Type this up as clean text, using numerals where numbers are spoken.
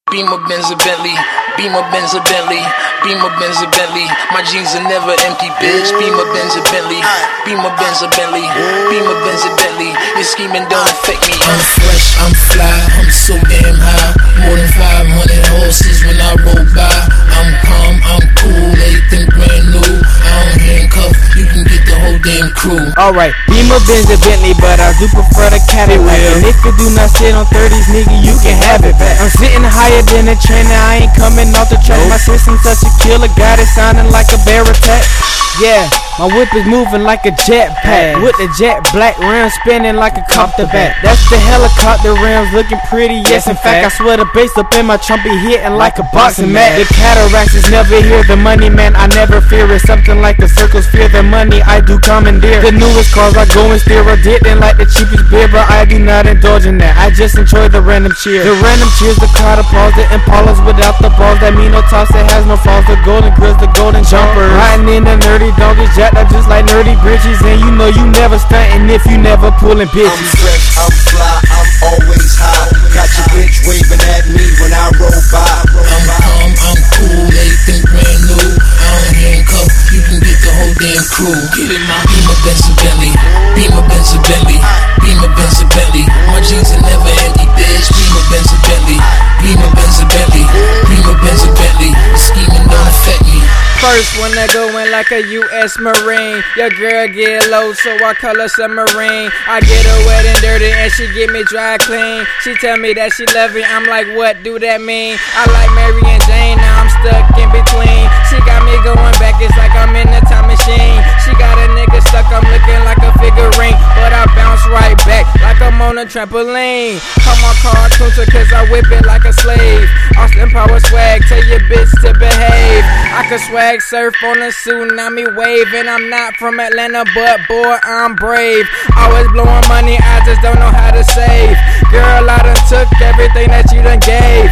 Beamer, Benz, a Bentley. Beamer, Benz, a Bentley. Beamer, Benz, a Bentley. My jeans are never empty, bitch. Beamer, Benz, a Bentley. Beamer, Benz, a Bentley. Beamer, Benz, a Bentley. Your scheming don't affect me. I'm fresh, I'm fly, I'm so damn high. More than 500 horses when I roll by. I'm calm, I'm cool, everything brand new. I don't handcuff, you can get the whole damn crew. Alright, Beamer, Benz, a Bentley, but I do prefer the Cadillac. And if you do not sit on 30s, nigga, you can have it back. I'm sitting higher than a trainer, I ain't coming off the track. My system such a killer, got it sounding like a bear attack. Yeah, my whip is moving like a jetpack, with the jet black rims spinning like a copter back. That's the helicopter rims looking pretty, yes in fact. I swear the bass up in my trunk be hitting like a boxing mat. The cataracts is never here, the money man I never fear. It's something like the circles fear the money I do commandeer. The newest cars I go and steer, I didn't like the cheapest beer, but I do not indulge in that. I just enjoy the random cheers. The random cheers, the crowd applause, the Impalas without the balls. That mean no toss, that has no flaws. The golden grills, the golden jumpers. Riding in the nerdy donkeys, jacked up just like nerdy bridges. And you know you never stuntin' if you never pullin' bitches. I'm fresh, I'm fly, I'm always high. Got your bitch waving at me when I roll by. I'm calm, I'm cool, everything brand new. I don't handcuff, you can get the whole damn crew. Get in my Beamer, Benz, a Bentley. Beamer, Benz, a Bentley. Beamer, Benz, a Bentley. My jeans are never empty, bitch. Beamer, Benz, a Bentley. Beamer, Benz, a Bentley. Beamer, Benz, a Bentley. The scheming don't affect me. First one to go in like a U.S. Marine. Your girl get low, so I call her submarine. I get her wet and dirty and she get me dry clean. She tell me that she love me, I'm like, what do that mean? I like Mary and Jane, now I'm stuck in between. She got me going back, it's like I'm in a time machine. She got a nigga stuck, I'm looking like a figurine. But I bounce right back like I'm on a trampoline. Call my car Kunta cause I whip it like a slave. Austin Power swag, tell your bitch to behave. I can swag surf on a tsunami wave, and I'm not from Atlanta, but boy, I'm brave. Always blowing money, I just don't know how to save. Girl, I done took everything that you done gave.